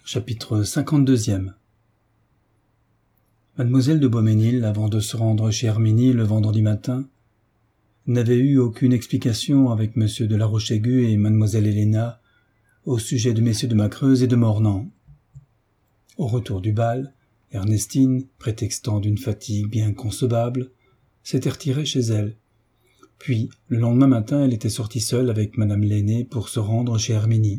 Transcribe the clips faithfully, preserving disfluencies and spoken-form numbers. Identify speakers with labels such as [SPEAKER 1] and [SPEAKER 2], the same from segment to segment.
[SPEAKER 1] Chapitre cinquante-deux. Mademoiselle de Beaumesnil, avant de se rendre chez Herminie le vendredi matin, n'avait eu aucune explication avec monsieur de La Roche-Aigu et mademoiselle Héléna au sujet de messieurs de Macreuse et de Mornan. Au retour du bal, Ernestine, prétextant d'une fatigue bien concevable, s'était retirée chez elle. Puis, le lendemain matin, elle était sortie seule avec madame l'aînée pour se rendre chez Herminie.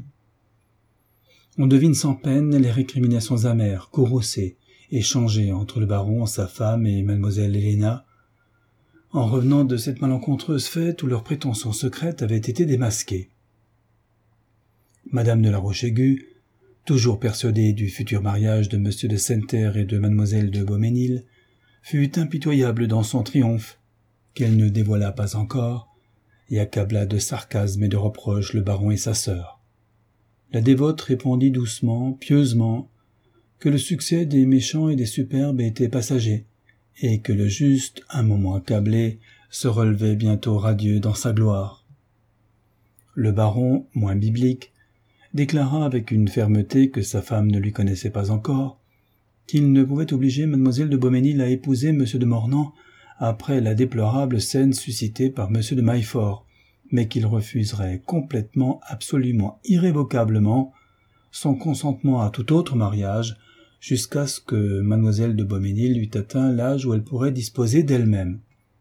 [SPEAKER 1] On devine sans peine les récriminations amères, courroucées, échangées entre le baron, sa femme et mademoiselle Héléna, en revenant de cette malencontreuse fête où leurs prétentions secrètes avaient été démasquées. Madame de La Roche-Aigu, toujours persuadée du futur mariage de monsieur de Senneterre et de mademoiselle de Beaumesnil, fut impitoyable dans son triomphe, qu'elle ne dévoila pas encore, et accabla de sarcasmes et de reproches le baron et sa sœur. La dévote répondit doucement, pieusement, que le succès des méchants et des superbes était passager, et que le juste, un moment accablé, se relevait bientôt radieux dans sa gloire. Le baron, moins biblique, déclara avec une fermeté que sa femme ne lui connaissait pas encore, qu'il ne pouvait obliger mademoiselle de Beaumesnil à épouser monsieur de Mornan après la déplorable scène suscitée par monsieur de Maillefort, mais qu'il refuserait complètement, absolument, irrévocablement, son consentement à tout autre mariage, jusqu'à ce que mademoiselle de Beaumesnil eût atteint l'âge où elle pourrait disposer d'elle-même.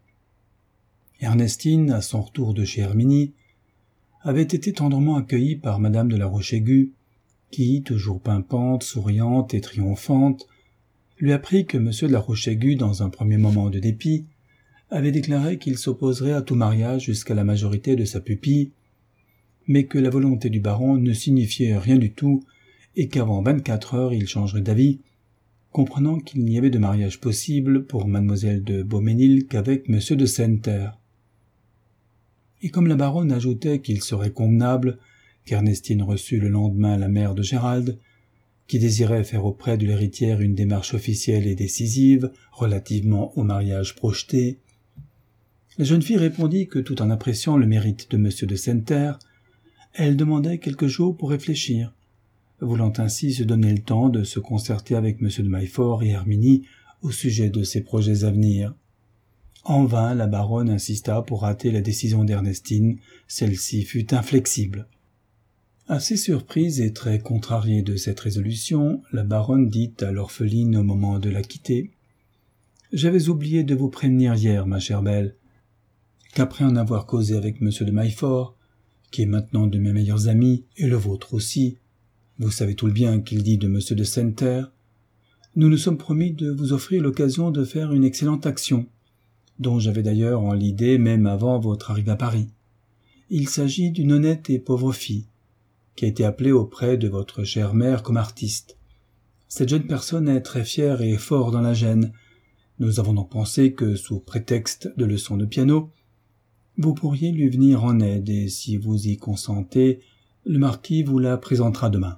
[SPEAKER 1] Ernestine, à son retour de chez Herminie, avait été tendrement accueillie par madame de La Roche-Aigu, qui, toujours pimpante, souriante et triomphante, lui apprit que monsieur de La Roche-Aigu, dans un premier moment de dépit, avait déclaré qu'il s'opposerait à tout mariage jusqu'à la majorité de sa pupille, mais que la volonté du baron ne signifiait rien du tout et qu'avant vingt-quatre heures il changerait d'avis, comprenant qu'il n'y avait de mariage possible pour mademoiselle de Beaumesnil qu'avec monsieur de Senneterre. Et comme la baronne ajoutait qu'il serait convenable qu'Ernestine reçût le lendemain la mère de Gérald, qui désirait faire auprès de l'héritière une démarche officielle et décisive relativement au mariage projeté, la jeune fille répondit que, tout en appréciant le mérite de monsieur de Senneterre, elle demandait quelques jours pour réfléchir, voulant ainsi se donner le temps de se concerter avec monsieur de Maillefort et Herminie au sujet de ses projets à venir. En vain, la baronne insista pour hâter la décision d'Ernestine, celle-ci fut inflexible. Assez surprise et très contrariée de cette résolution, la baronne dit à l'orpheline au moment de la quitter « J'avais oublié de vous prévenir hier, ma chère belle, qu'après en avoir causé avec monsieur de Maillefort, qui est maintenant de mes meilleurs amis, et le vôtre aussi, vous savez tout le bien qu'il dit de monsieur de Senneterre, nous nous sommes promis de vous offrir l'occasion de faire une excellente action, dont j'avais d'ailleurs en l'idée même avant votre arrivée à Paris. Il s'agit d'une honnête et pauvre fille, qui a été appelée auprès de votre chère mère comme artiste. Cette jeune personne est très fière et fort dans la gêne. Nous avons donc pensé que, sous prétexte de leçons de piano, vous pourriez lui venir en aide, et si vous y consentez, le marquis vous la présentera demain.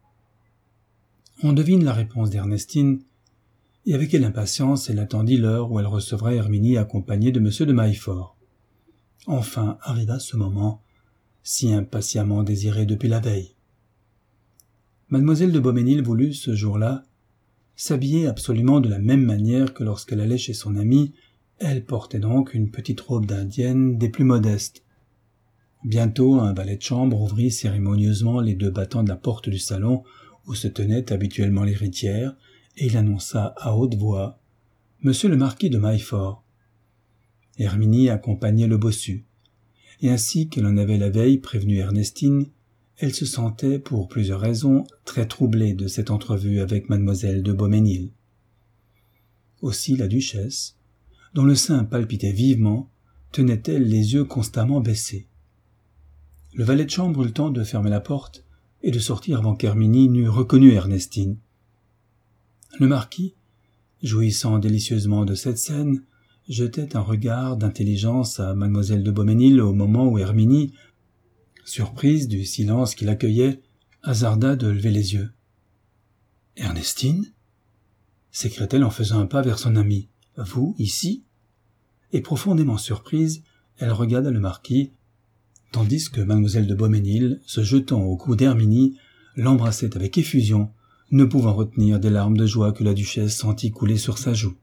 [SPEAKER 1] On devine la réponse d'Ernestine, et avec quelle impatience elle attendit l'heure où elle recevrait Herminie accompagnée de monsieur de Maillefort. Enfin arriva ce moment, si impatiemment désiré depuis la veille. Mademoiselle de Beaumesnil voulut, ce jour-là, s'habiller absolument de la même manière que lorsqu'elle allait chez son amie. Elle portait donc une petite robe d'indienne des plus modestes. Bientôt, un valet de chambre ouvrit cérémonieusement les deux battants de la porte du salon où se tenait habituellement l'héritière, et il annonça à haute voix « Monsieur le marquis de Maillefort ». Herminie accompagnait le bossu, et ainsi qu'elle en avait la veille prévenu Ernestine, elle se sentait, pour plusieurs raisons, très troublée de cette entrevue avec mademoiselle de Beaumesnil. Aussi la duchesse, dont le sein palpitait vivement, tenait-elle les yeux constamment baissés. Le valet de chambre eut le temps de fermer la porte et de sortir avant qu'Herminie n'eût reconnu Ernestine. Le marquis, jouissant délicieusement de cette scène, jetait un regard d'intelligence à mademoiselle de Beaumesnil au moment où Herminie, surprise du silence qui l'accueillait, hasarda de lever les yeux. « Ernestine » s'écria-t-elle en faisant un pas vers son amie. « Vous, ici ?» Et profondément surprise, elle regarda le marquis, tandis que mademoiselle de Beaumesnil, se jetant au cou d'Herminie, l'embrassait avec effusion, ne pouvant retenir des larmes de joie que la duchesse sentit couler sur sa joue.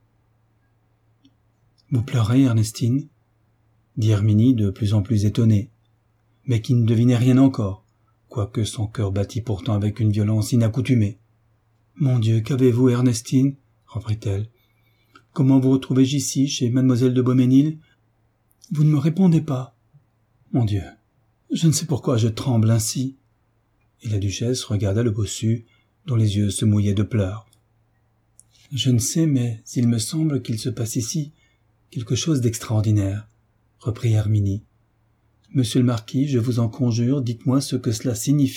[SPEAKER 1] « Vous pleurez, Ernestine ?» dit Herminie de plus en plus étonnée, mais qui ne devinait rien encore, quoique son cœur battît pourtant avec une violence inaccoutumée. « Mon Dieu, qu'avez-vous, Ernestine ?» reprit-elle. « Comment vous retrouvai-je ici, chez mademoiselle de Beaumesnil ? Vous ne me répondez pas. Mon Dieu, je ne sais pourquoi je tremble ainsi. » Et la duchesse regarda le bossu, dont les yeux se mouillaient de pleurs. « Je ne sais, mais il me semble qu'il se passe ici quelque chose d'extraordinaire, » reprit Herminie. « Monsieur le marquis, je vous en conjure, dites-moi ce que cela signifie. »«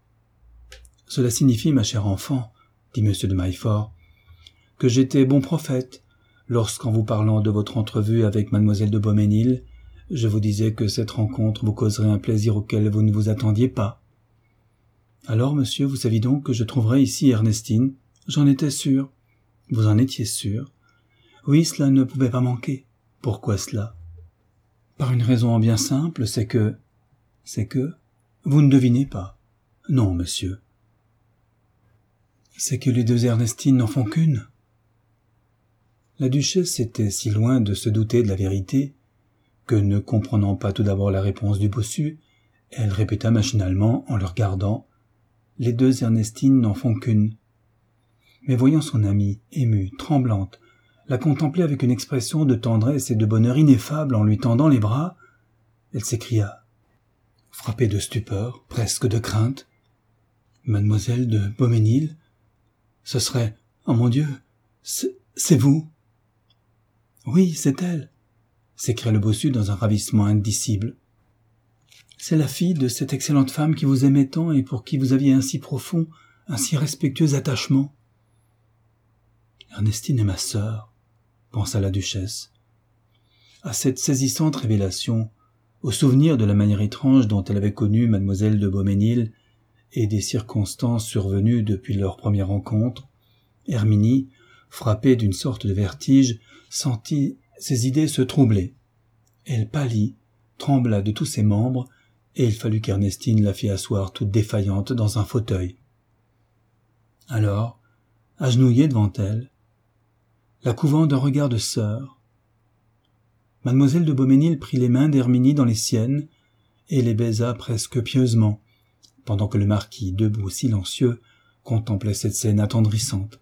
[SPEAKER 1] Cela signifie, ma chère enfant, » dit monsieur de Maillefort, « que j'étais bon prophète, lorsqu'en vous parlant de votre entrevue avec mademoiselle de Beaumesnil, je vous disais que cette rencontre vous causerait un plaisir auquel vous ne vous attendiez pas. Alors, monsieur, vous saviez donc que je trouverais ici Ernestine. J'en étais sûr. Vous en étiez sûr. Oui, cela ne pouvait pas manquer. Pourquoi cela? Par une raison bien simple, c'est que... C'est que... Vous ne devinez pas. Non, monsieur. C'est que les deux Ernestines n'en font qu'une. La duchesse était si loin de se douter de la vérité que, ne comprenant pas tout d'abord la réponse du bossu, elle répéta machinalement, en le regardant, « Les deux Ernestines n'en font qu'une. » Mais voyant son amie, émue, tremblante, la contempler avec une expression de tendresse et de bonheur ineffable en lui tendant les bras, elle s'écria, frappée de stupeur, presque de crainte, « Mademoiselle de Beaumesnil, ce serait, oh mon Dieu, c'est, c'est vous !»« Oui, c'est elle !» s'écria le bossu dans un ravissement indicible. « C'est la fille de cette excellente femme qui vous aimait tant et pour qui vous aviez un si profond, un si respectueux attachement. »« Ernestine est ma sœur, » pensa la duchesse. À cette saisissante révélation, au souvenir de la manière étrange dont elle avait connu mademoiselle de Beaumesnil et des circonstances survenues depuis leur première rencontre, Herminie, frappée d'une sorte de vertige, sentit ses idées se troubler. Elle pâlit, trembla de tous ses membres, et il fallut qu'Ernestine la fît asseoir toute défaillante dans un fauteuil. Alors, agenouillée devant elle, la couvant d'un regard de sœur, mademoiselle de Beaumesnil prit les mains d'Herminie dans les siennes et les baisa presque pieusement, pendant que le marquis, debout silencieux, contemplait cette scène attendrissante.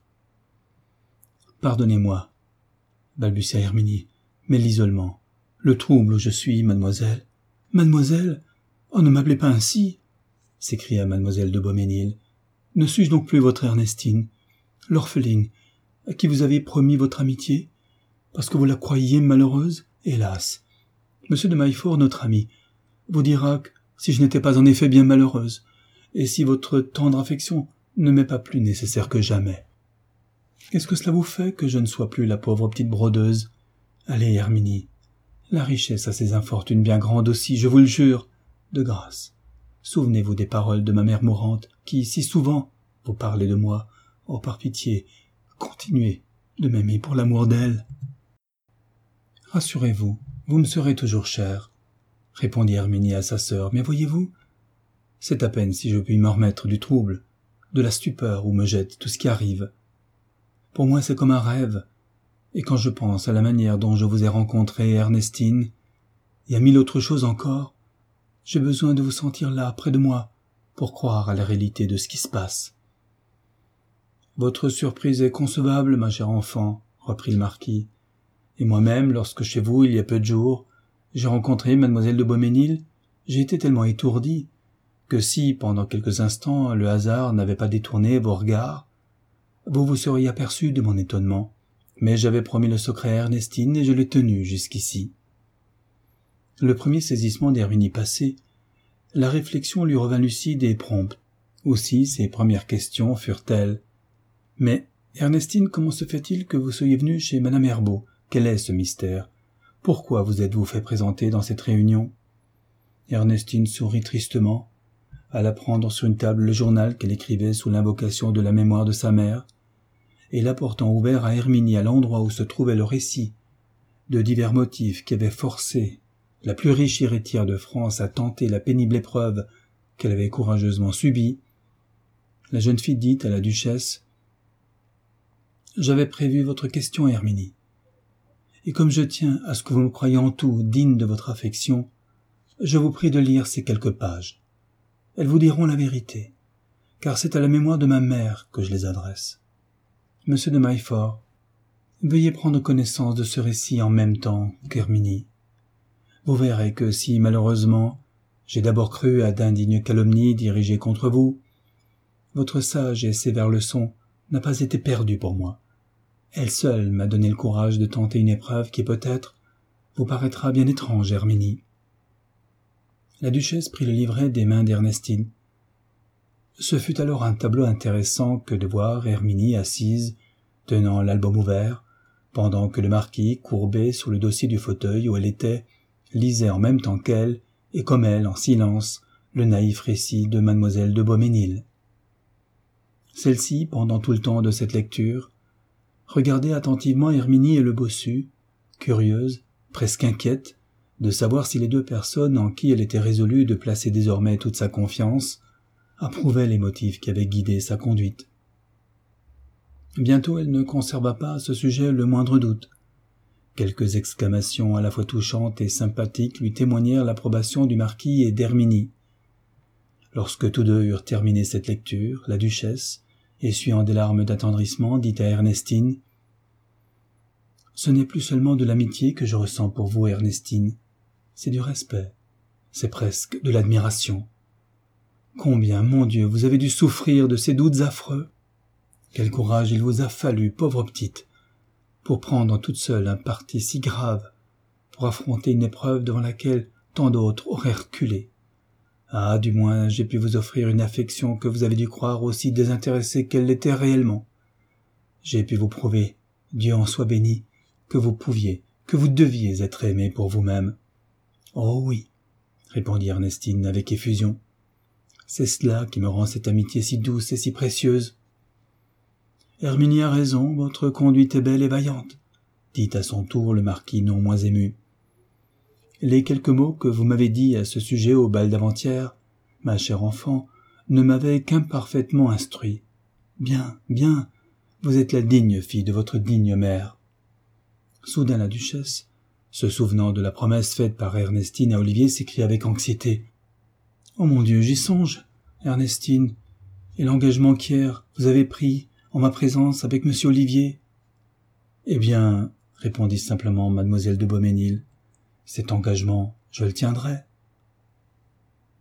[SPEAKER 1] « Pardonnez-moi, » balbutia Herminie, « mais l'isolement, le trouble où je suis, mademoiselle. »« Mademoiselle, oh, ne m'appelez pas ainsi !» s'écria mademoiselle de Beaumesnil. « Ne suis-je donc plus votre Ernestine, l'orpheline, à qui vous avez promis votre amitié, parce que vous la croyiez malheureuse? Hélas, monsieur de Maillefort, notre ami, vous dira que si je n'étais pas en effet bien malheureuse, et si votre tendre affection ne m'est pas plus nécessaire que jamais. Qu'est-ce que cela vous fait que je ne sois plus la pauvre petite brodeuse? Allez, Herminie, la richesse a ses infortunes bien grandes aussi, je vous le jure. De grâce, souvenez-vous des paroles de ma mère mourante, qui, si souvent, vous parlait de moi. Oh, par pitié, continuez de m'aimer pour l'amour d'elle. »« Rassurez-vous, vous me serez toujours chère, » répondit Herminie à sa sœur, « mais voyez-vous, c'est à peine si je puis me remettre du trouble, de la stupeur où me jette tout ce qui arrive. Pour moi, c'est comme un rêve, et quand je pense à la manière dont je vous ai rencontrée, Ernestine, et à mille autres choses encore, j'ai besoin de vous sentir là, près de moi, pour croire à la réalité de ce qui se passe. »« Votre surprise est concevable, ma chère enfant, » reprit le marquis, « et moi-même, lorsque chez vous, il y a peu de jours, j'ai rencontré mademoiselle de Beaumesnil, j'ai été tellement étourdi que si, pendant quelques instants, le hasard n'avait pas détourné vos regards, vous vous seriez aperçu de mon étonnement, mais j'avais promis le secret à Ernestine et je l'ai tenu jusqu'ici. » Le premier saisissement d'Herminie passé, la réflexion lui revint lucide et prompte. Aussi ses premières questions furent-elles. « Mais, Ernestine, comment se fait-il que vous soyez venue chez madame Herbault? Quel est ce mystère? Pourquoi vous êtes-vous fait présenter dans cette réunion ?» Ernestine sourit tristement, alla prendre sur une table le journal qu'elle écrivait sous l'invocation de la mémoire de sa mère, et l'apportant ouvert à Herminie à l'endroit où se trouvait le récit de divers motifs qui avaient forcé la plus riche héritière de France à tenter la pénible épreuve qu'elle avait courageusement subie, la jeune fille dit à la duchesse « J'avais prévu votre question, Herminie. Et comme je tiens à ce que vous me croyiez en tout digne de votre affection, je vous prie de lire ces quelques pages. Elles vous diront la vérité, car c'est à la mémoire de ma mère que je les adresse. Monsieur de Maillefort, veuillez prendre connaissance de ce récit en même temps qu'Herminie. Vous verrez que si, malheureusement, j'ai d'abord cru à d'indignes calomnies dirigées contre vous, votre sage et sévère leçon n'a pas été perdue pour moi. Elle seule m'a donné le courage de tenter une épreuve qui, peut-être, vous paraîtra bien étrange, Herminie. » La duchesse prit le livret des mains d'Ernestine. Ce fut alors un tableau intéressant que de voir Herminie assise, tenant l'album ouvert, pendant que le marquis, courbé sur le dossier du fauteuil où elle était, lisait en même temps qu'elle, et comme elle, en silence, le naïf récit de mademoiselle de Beaumesnil. Celle-ci, pendant tout le temps de cette lecture, regardait attentivement Herminie et le bossu, curieuse, presque inquiète, de savoir si les deux personnes en qui elle était résolue de placer désormais toute sa confiance approuvaient les motifs qui avaient guidé sa conduite. Bientôt elle ne conserva pas à ce sujet le moindre doute. Quelques exclamations à la fois touchantes et sympathiques lui témoignèrent l'approbation du marquis et d'Herminie. Lorsque tous deux eurent terminé cette lecture, la duchesse, essuyant des larmes d'attendrissement, dit à Ernestine « Ce n'est plus seulement de l'amitié que je ressens pour vous, Ernestine, c'est du respect, c'est presque de l'admiration. Combien, mon Dieu, vous avez dû souffrir de ces doutes affreux! Quel courage il vous a fallu, pauvre petite, pour prendre toute seule un parti si grave, pour affronter une épreuve devant laquelle tant d'autres auraient reculé. Ah, du moins, j'ai pu vous offrir une affection que vous avez dû croire aussi désintéressée qu'elle l'était réellement. J'ai pu vous prouver, Dieu en soit béni, que vous pouviez, que vous deviez être aimé pour vous-même. Oh oui, répondit Ernestine avec effusion. C'est cela qui me rend cette amitié si douce et si précieuse. Herminie a raison, votre conduite est belle et vaillante, dit à son tour le marquis non moins ému. Les quelques mots que vous m'avez dits à ce sujet au bal d'avant-hier, ma chère enfant, ne m'avaient qu'imparfaitement instruit. Bien, bien, vous êtes la digne fille de votre digne mère. Soudain la duchesse, se souvenant de la promesse faite par Ernestine à Olivier, s'écria avec anxiété. « Oh mon Dieu, j'y songe, Ernestine, et l'engagement qu'hier vous avez pris en ma présence avec monsieur Olivier. » « Eh bien, répondit simplement mademoiselle de Beaumesnil, cet engagement, je le tiendrai.